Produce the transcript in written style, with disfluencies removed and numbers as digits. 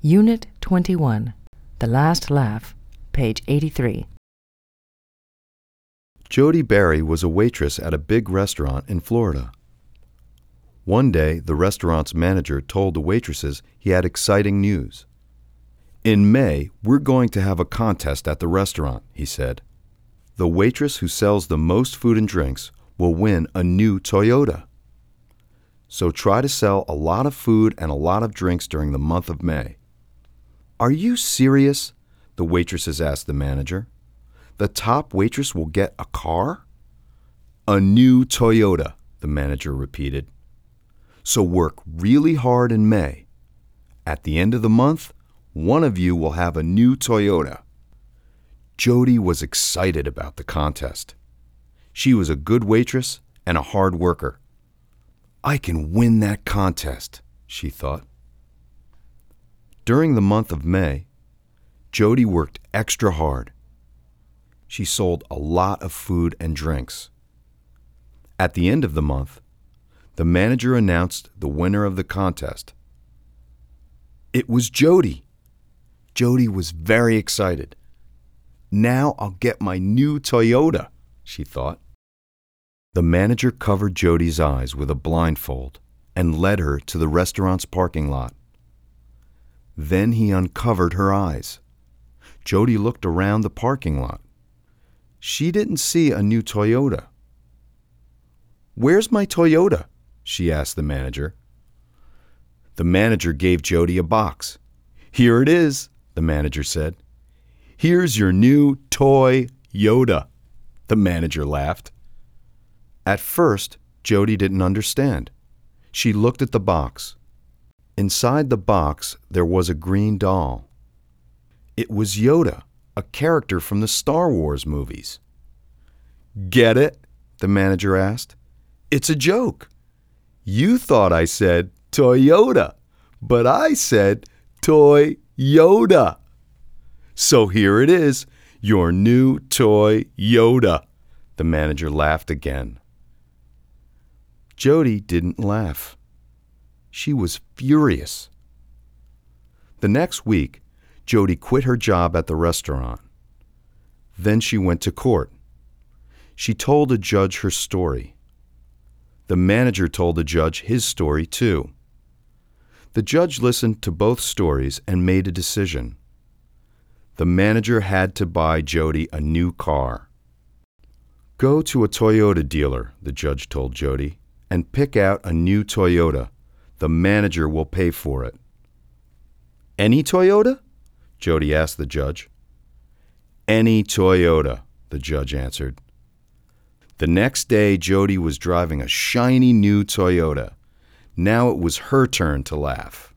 Unit 21, The Last Laugh, page 83. Jody Berry was a waitress at a big restaurant in Florida. One day, the restaurant's manager told the waitresses he had exciting news. "In May, we're going to have a contest at the restaurant," he said. "The waitress who sells the most food and drinks will win a new Toyota. So try to sell a lot of food and a lot of drinks during the month of May." "Are you serious?" the waitresses asked the manager. "The top waitress will get a car?" "A new Toyota," the manager repeated. "So work really hard in May. At the end of the month, one of you will have a new Toyota." Jody was excited about the contest. She was a good waitress and a hard worker. "I can win that contest," she thought. During the month of May, Jody worked extra hard. She sold a lot of food and drinks. At the end of the month, the manager announced the winner of the contest. It was Jody. Jody was very excited. "Now I'll get my new Toyota," she thought. The manager covered Jody's eyes with a blindfold and led her to the restaurant's parking lot. Then he uncovered her eyes. Jody looked around the parking lot. She didn't see a new Toyota. "Where's my Toyota?" she asked the manager. The manager gave Jody a box. "Here it is," the manager said. "Here's your new Toyota." The manager laughed. At first, Jody didn't understand. She looked at the box. Inside the box, there was a green doll. It was Yoda, a character from the Star Wars movies. "Get it?" the manager asked. "It's a joke. You thought I said Toyota, but I said Toyota. So here it is, your new Toyota." The manager laughed again. Jody didn't laugh. She was furious. The next week, Jody quit her job at the restaurant. Then she went to court. She told a judge her story. The manager told the judge his story too. The judge listened to both stories and made a decision. The manager had to buy Jody a new car. "Go to a Toyota dealer," the judge told Jody, "and pick out a new Toyota. The manager will pay for it." "Any Toyota?" Jody asked the judge. "Any Toyota," the judge answered. The next day, Jody was driving a shiny new Toyota. Now it was her turn to laugh.